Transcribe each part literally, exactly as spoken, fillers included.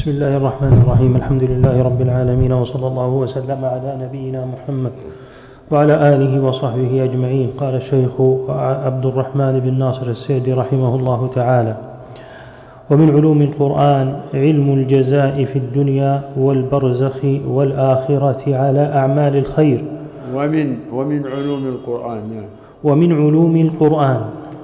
بسم الله الرحمن الرحيم. الحمد لله رب العالمين، وصلى الله وسلم على نبينا محمد وعلى آله وصحبه أجمعين. قال الشيخ عبد الرحمن بن ناصر السعدي رحمه الله تعالى: ومن علوم القرآن علم الجزاء في الدنيا والبرزخ والآخرة على أعمال الخير. ومن ومن علوم القرآن ومن علوم القرآن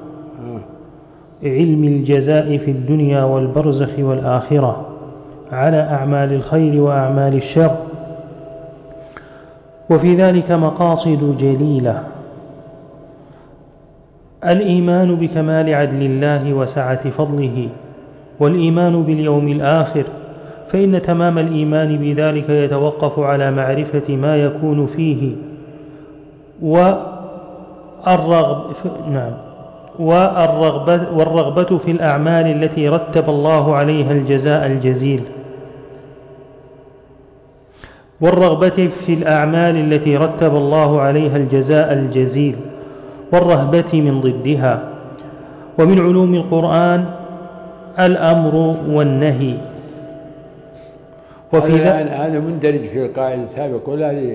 علم الجزاء في الدنيا والبرزخ والآخرة على أعمال الخير وأعمال الشر، وفي ذلك مقاصد جليلة: الإيمان بكمال عدل الله وسعة فضله، والإيمان باليوم الآخر، فإن تمام الإيمان بذلك يتوقف على معرفة ما يكون فيه، والرغب نعم والرغبة, والرغبة في الأعمال التي رتب الله عليها الجزاء الجزيل والرغبة في الأعمال التي رتب الله عليها الجزاء الجزيل والرهبة من ضدها. ومن علوم القرآن الأمر والنهي. وفي ذلك هذا مندرج في القاعدة السابقة ولا هذه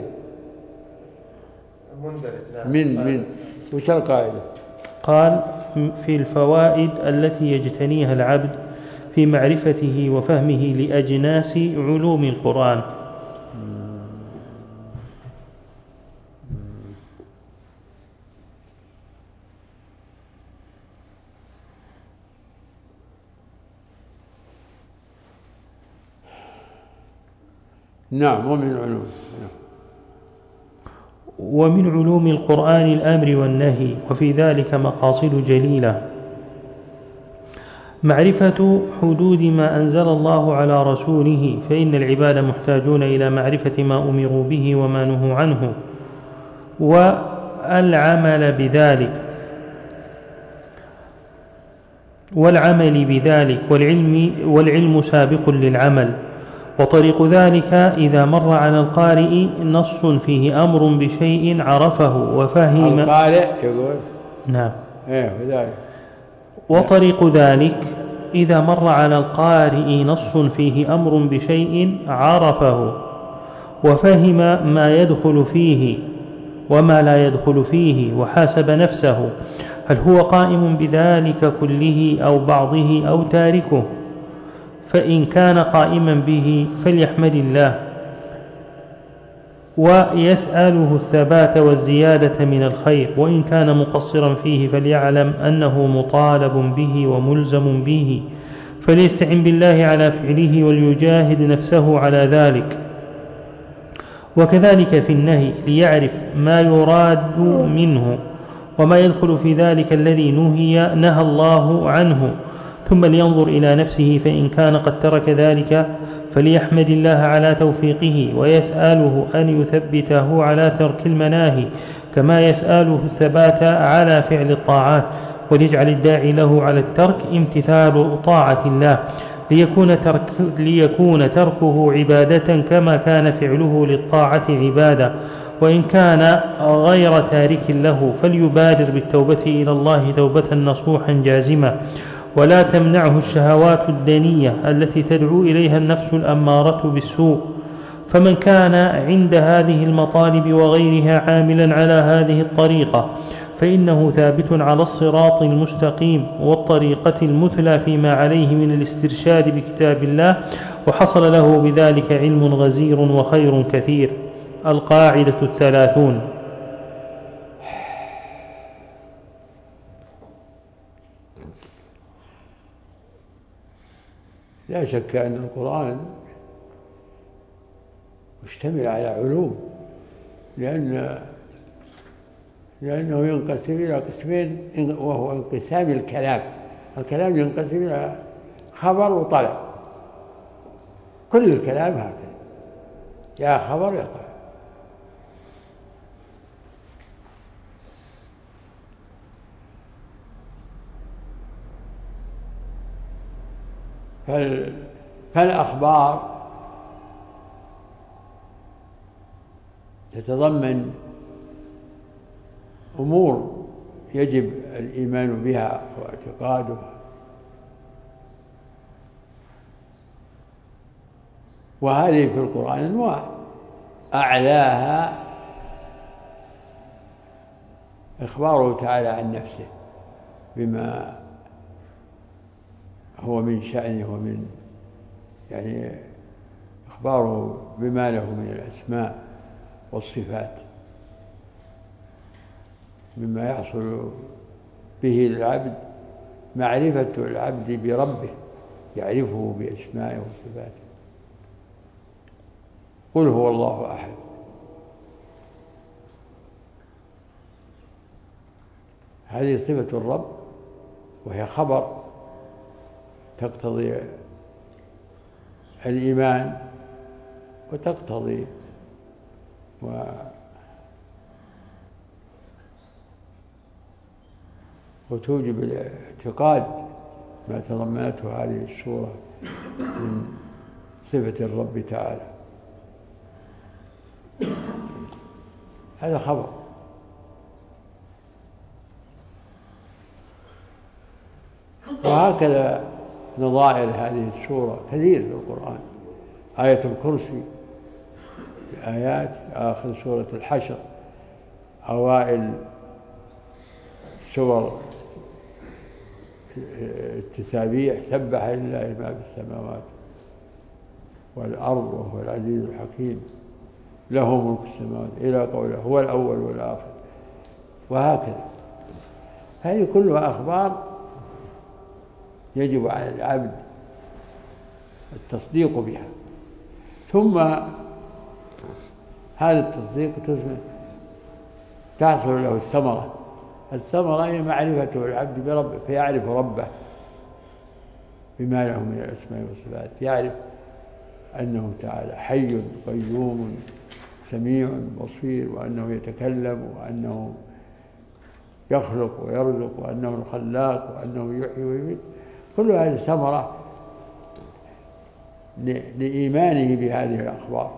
من من وش القاعدة؟ قال: في الفوائد التي يجتنيها العبد في معرفته وفهمه لأجناس علوم القرآن. نعم. ومن علوم ومن علوم القرآن الأمر والنهي، وفي ذلك مقاصد جليلة: معرفة حدود ما أنزل الله على رسوله، فإن العباد محتاجون إلى معرفة ما أمروا به وما نهوا عنه، والعمل بذلك والعمل بذلك والعلم, والعلم سابق للعمل. وطريق ذلك إذا مر على القارئ نص فيه أمر بشيء عرفه وفهم. القارئ يقول نعم. إيه وذلك. وطريق ذلك إذا مر على القارئ نص فيه أمر بشيء عرفه وفهم ما يدخل فيه وما لا يدخل فيه، وحاسب نفسه هل هو قائم بذلك كله أو بعضه أو تاركه، فإن كان قائما به فليحمد الله ويسأله الثبات والزيادة من الخير، وإن كان مقصرا فيه فليعلم أنه مطالب به وملزم به، فليستعن بالله على فعله وليجاهد نفسه على ذلك. وكذلك في النهي ليعرف ما يراد منه وما يدخل في ذلك الذي نهي نهى الله عنه، ثم لينظر إلى نفسه، فإن كان قد ترك ذلك فليحمد الله على توفيقه ويسأله أن يثبته على ترك المناهي، كما يسأله الثبات على فعل الطاعات، وليجعل الداعي له على الترك امتثال طاعة الله، ليكون, ترك ليكون تركه عبادة كما كان فعله للطاعة عبادة. وإن كان غير تارك له فليبادر بالتوبة إلى الله توبة نصوحا جازمة، ولا تمنعه الشهوات الدنية التي تدعو إليها النفس الأمارة بالسوء. فمن كان عند هذه المطالب وغيرها عاملا على هذه الطريقة فإنه ثابت على الصراط المستقيم والطريقة المثلى فيما عليه من الاسترشاد بكتاب الله، وحصل له بذلك علم غزير وخير كثير. القاعدة الثلاثون. لا شك أن القرآن مشتمل على علوم، لأن لأنه ينقسم إلى قسمين، وهو انقسام الكلام. الكلام ينقسم إلى خبر وطلب، كل الكلام هكذا، يا خبر يا طلب. فالأخبار تتضمن أمور يجب الإيمان بها واعتقادها، وهذه في القرآن أنواع، أعلاها إخباره تعالى عن نفسه بما هو من شأنه ومن يعني إخباره بما له من الأسماء والصفات مما يحصل به العبد معرفة العبد بربه، يعرفه بأسمائه وصفاته. قل هو الله أحد، هذه صفة الرب وهي خبر تقتضي الإيمان وتقتضي و وتوجب الاعتقاد ما تضمنته هذه السورة من صفة الرب تعالى. هذا خبر. وهكذا نظائر هذه السورة كثير في القرآن. آية الكرسي في آيات آخر سورة الحشر، أوائل سور التسابيح سبح لله ما في السماوات والأرض وهو العزيز الحكيم له ملك السماوات إلى قوله هو الأول والآخر، وهكذا. هذه كلها أخبار يجب على العبد التصديق بها، ثم هذا التصديق تحصل له الثمرة. الثمرة هي معرفته العبد بربه، فيعرف ربه بما له من الأسماء والصفات، يعرف أنه تعالى حي قيوم سميع بصير، وأنه يتكلم، وأنه يخلق ويرزق، وأنه الخلاق، وأنه يحيي ويميت. كل هذه ثمرة لإيمانه بهذه الأخبار.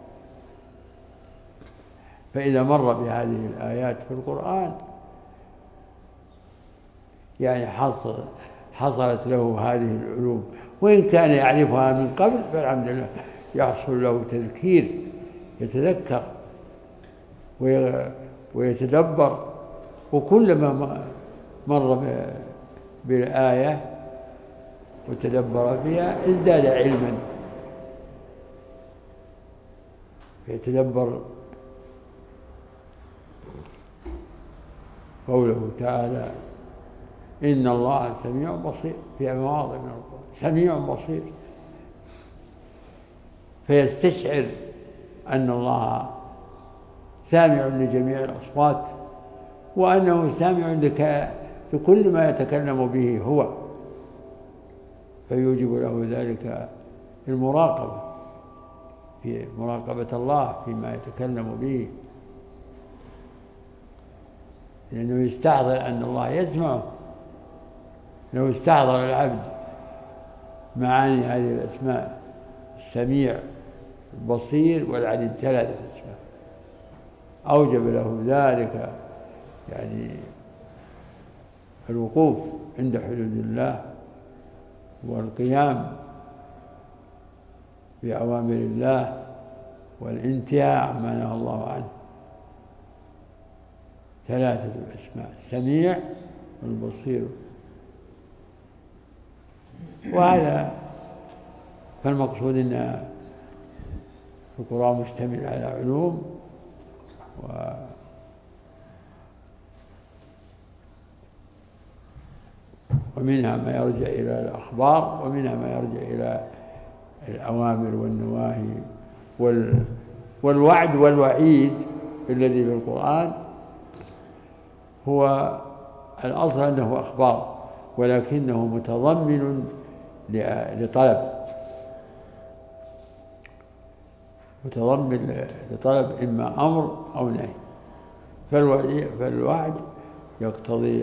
فإذا مر بهذه الآيات في القرآن يعني حصل حصلت له هذه العلوم، وإن كان يعرفها من قبل فالحمد لله يحصل له تذكير، يتذكر ويتدبر، وكلما مر بالآية وتدبر فيها ازداد علما، يتدبر قوله تعالى إن الله سميع بصير في مواضع من القرآن، سميع بصير، فيستشعر أن الله سامع لجميع الأصوات، وأنه سامع لكل ما يتكلم به هو، فيوجب له ذلك المراقبة، في مراقبة الله فيما يتكلم به، لأنه يستحضر أن الله يسمعه. لو استحضر العبد معاني هذه الأسماء السميع البصير والعليم ثلاثة أسماء، أوجب له ذلك يعني الوقوف عند حدود الله والقيام بأوامر الله والانتهاء عما نهى الله عنه. ثلاثة الأسماء السميع والبصير، وهذا فالمقصود أن القرآن مشتمل على علوم و ومنها ما يرجع إلى الأخبار، ومنها ما يرجع إلى الأوامر والنواهي وال... والوعد والوعيد الذي في القرآن هو الأصل أنه أخبار، ولكنه متضمن لطلب متضمن لطلب إما أمر أو نهي. فالوعد يقتضي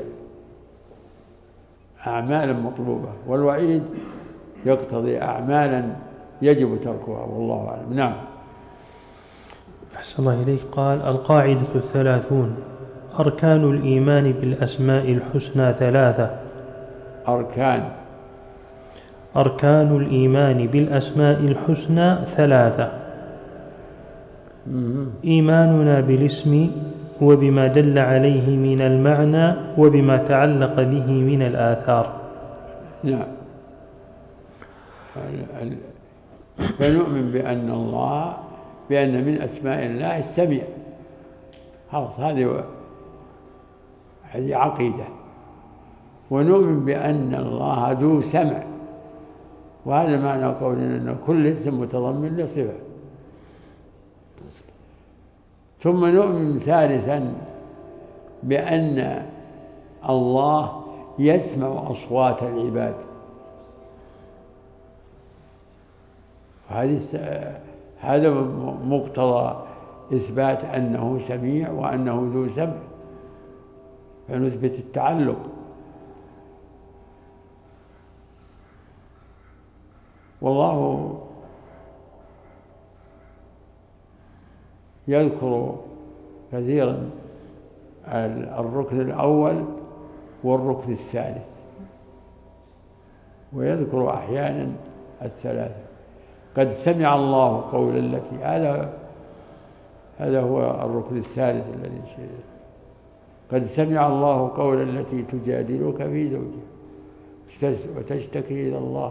أعمالا مطلوبة، والوعيد يقتضي أعمالا يجب تركها، والله أعلم. نعم. أحسن الله إليك. قال القاعدة الثلاثون: أركان الإيمان بالأسماء الحسنى ثلاثة. أركان أركان الإيمان بالأسماء الحسنى ثلاثة: إيماننا بالاسم وبما دل عليه من المعنى وبما تعلق به من الآثار. نعم. فنؤمن بأن الله بأن من أسماء الله السميع، هذه هذه عقيدة. ونؤمن بأن الله ذو سمع، وهذا معنى قولنا أن كل اسم متضمن لصفة. ثم نؤمن ثالثا بأن الله يسمع أصوات العباد، هذا مقتضى إثبات أنه سميع وأنه ذو سمع، فنثبت التعلق. والله يذكر كثيرا الركن الأول والركن الثالث، ويذكر أحيانا الثلاثة. قد سمع الله قول التي، هذا هذا هو الركن الثالث الذي شيء. قد سمع الله قول التي تجادلك في زوجها وتشتكي إلى الله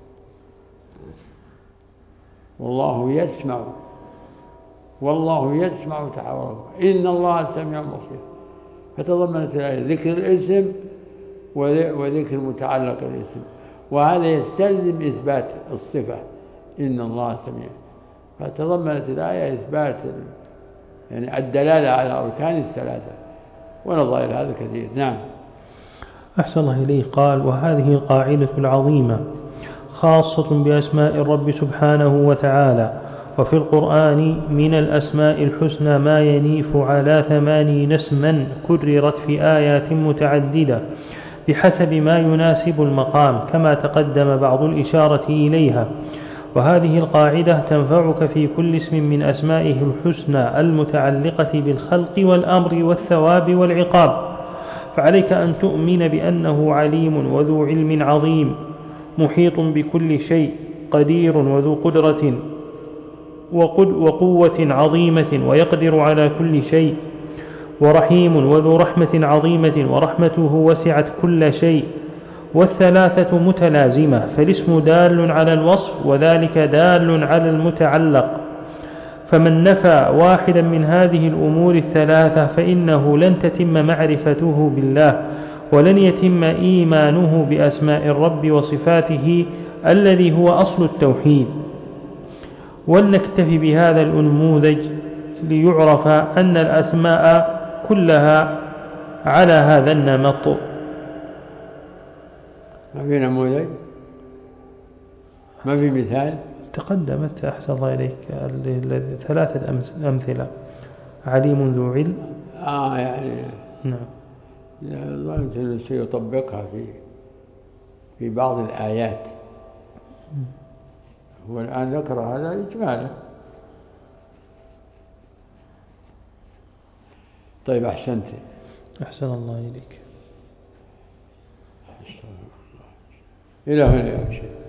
والله يسمع، والله يسمع تحاوركم إن الله سميع بصير. فتضمنت الآية ذكر الاسم وذكر متعلق الاسم، وهذا يستلزم إثبات الصفة إن الله سميع. فتضمنت الآية إثبات يعني الدلالة على أركان الثلاثة، ونظائر هذا كثير. نعم. أحسن الله إليه. قال: وهذه القاعدة العظيمة خاصة بأسماء الرب سبحانه وتعالى. وفي القرآن من الأسماء الحسنى ما ينيف على ثمانين اسما كررت في آيات متعددة بحسب ما يناسب المقام، كما تقدم بعض الإشارة إليها. وهذه القاعدة تنفعك في كل اسم من أسمائه الحسنى المتعلقة بالخلق والأمر والثواب والعقاب. فعليك أن تؤمن بأنه عليم وذو علم عظيم، محيط بكل شيء، قدير وذو قدرة وقوة عظيمة ويقدر على كل شيء، ورحيم وذو رحمة عظيمة ورحمته وسعت كل شيء. والثلاثة متلازمة، فالاسم دال على الوصف وذلك دال على المتعلق. فمن نفى واحدا من هذه الأمور الثلاثة فإنه لن تتم معرفته بالله، ولن يتم إيمانه بأسماء الرب وصفاته الذي هو أصل التوحيد. ولنكتفي بهذا النموذج ليعرف أن الأسماء كلها على هذا النمط. ما في نموذج؟ ما في مثال؟ تقدمت أحسن الله إليك ثلاثة أمثلة: عليم ذو علم. آه يعني نعم. الله أنه سيطبقها في في بعض الآيات. هو الآن ذكر هذا إجمالا. طيب أحسنت. أحسن الله إليك. إلى هنا يا شيخ.